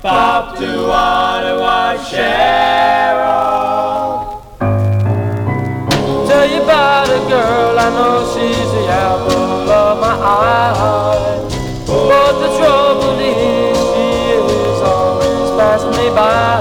Pop to wanna watch Cheryl. Tell you about a girl, I know she's the apple of my eye. But the trouble is she is always passing me by.